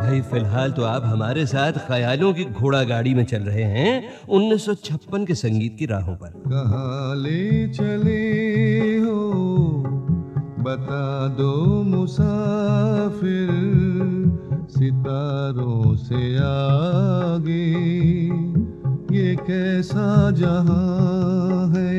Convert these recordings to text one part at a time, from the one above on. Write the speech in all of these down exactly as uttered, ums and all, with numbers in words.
भाई फिलहाल तो आप हमारे साथ ख्यालों की घोड़ा गाड़ी में चल रहे हैं उन्नीस सौ छप्पन के संगीत की राहों पर। कहाँ ले चले हो बता दो मुसाफिर, सितारों से आगे ये कैसा जहां है।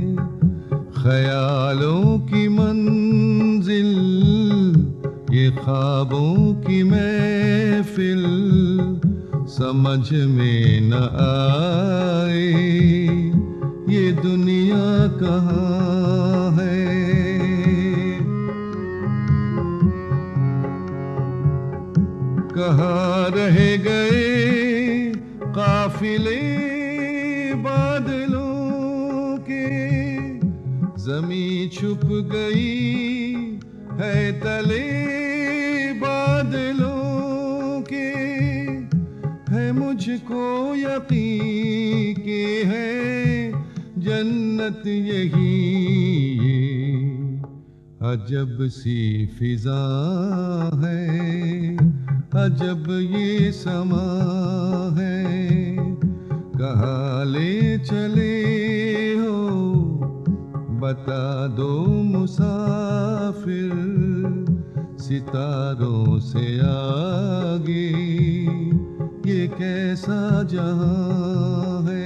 ख्यालों की मंजिल ये ख्वाबों की महफिल, समझ में न आए ये दुनिया कहाँ है। कहाँ रह गए काफिले बादलों के, ज़मीं छुप गई है तले बादलों के। है मुझको यकीन कि है जन्नत यही ये अजब सी फिजा है, अजब ये समा है। कहाँ ले चले हो बता दो मुसाफिर, सितारों से आगे ये कैसा जहां है।